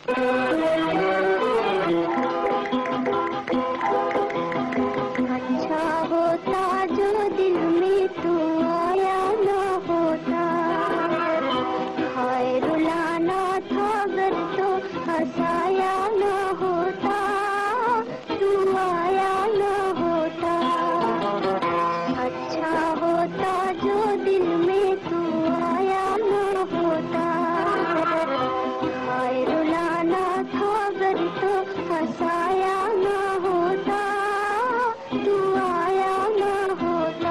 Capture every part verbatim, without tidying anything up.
अच्छा होता जो दिल में तू आया ना होता, हाय रुलाना था अगर तो हंसाया ना होता, तू आया ना होता। अच्छा होता जो दिल में तू आया ना होता, हाय रुलाना था अगर तो हंसाया ना होता, तू आया ना होता।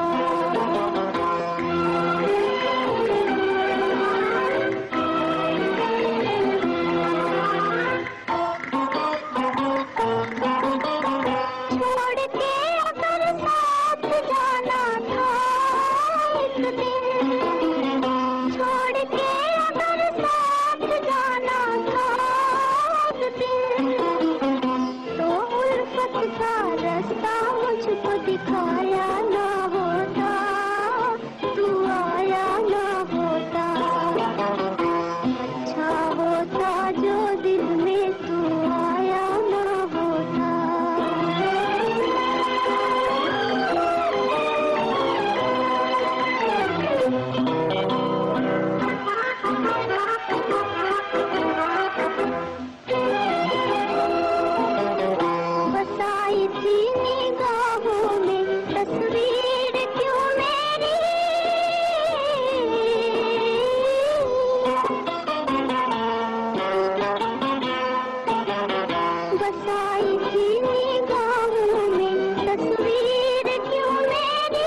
छोड़ के अगर साथ जाना था एक दिन, छोड़ के अगर साथ जाना था एक दिन, तो उल्फत का रास्ता मुझको दिखाया ना होता, तू आया ना होता। अच्छा होता जो दिल में तू आया ना होता। बसाई थी निगाहों में तस्वीर क्यों मेरी, बसाई थी निगाहों में तस्वीर क्यों मेरी,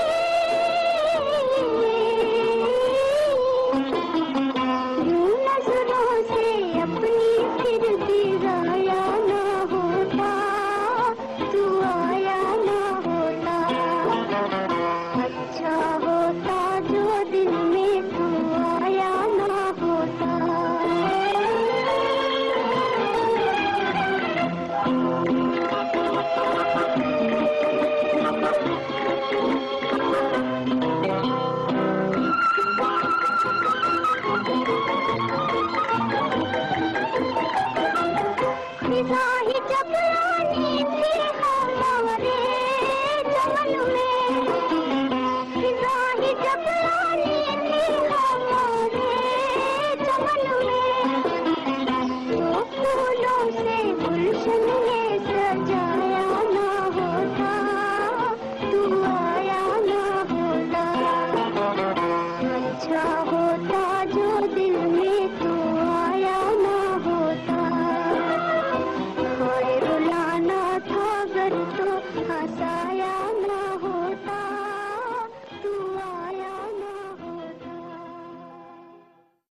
यूं नजरों से अपनी फिर गिराया ना होता, तू आया ना होता। अच्छा होता जो दिल में तू आया ना होता। फिजा ही जब आनी थी हमारे चमन में, फिजा ही जब आनी थी हमारे चमन में, तो फूलों से गुलशन में